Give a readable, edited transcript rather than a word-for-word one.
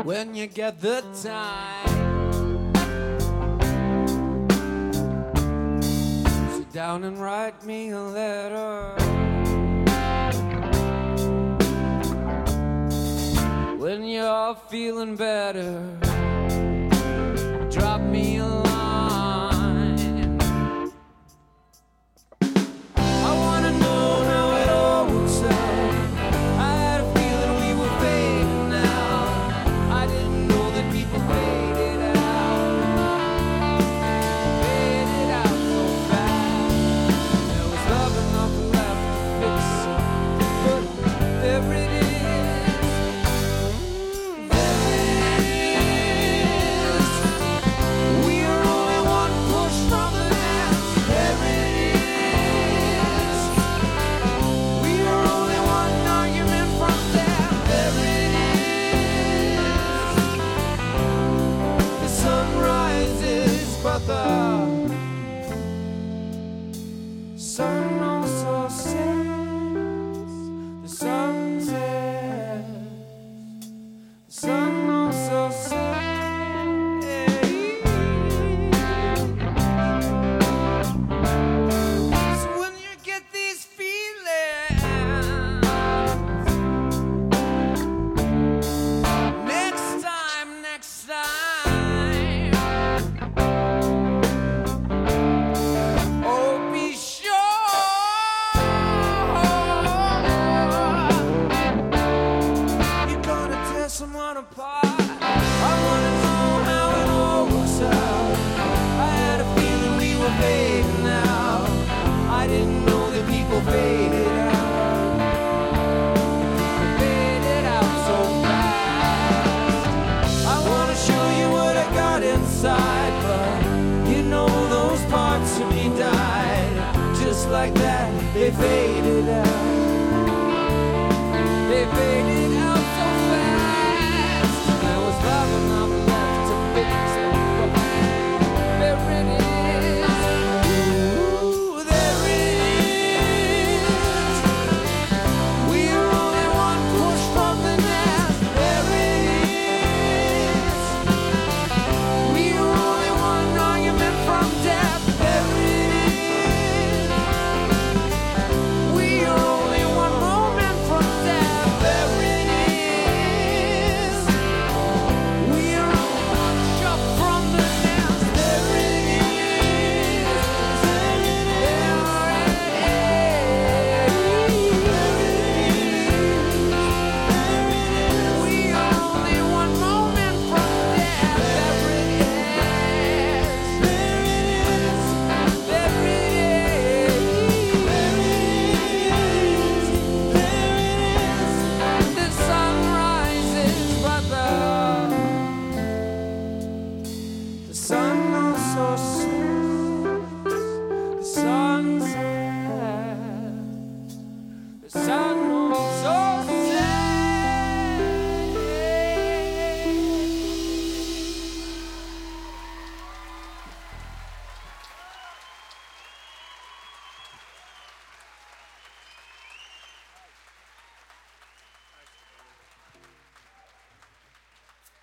when you get the time. Sit down and write me a letter. When you're feeling better, drop me a line. I wanna know how it all works out. I had a feeling we were fading out. I didn't know that people faded out. Faded out so fast. There was love enough left to fix it, but there it is. The sun also says, the sun says, the sun also says. So when you get these feelings, next time, someone apart. I wanna know how it all works out. I had a feeling we were fading out. I didn't know that people faded out. Faded out so fast. I wanna show you what I got inside, but you know those parts of me died. Just like that, they faded out. They faded out.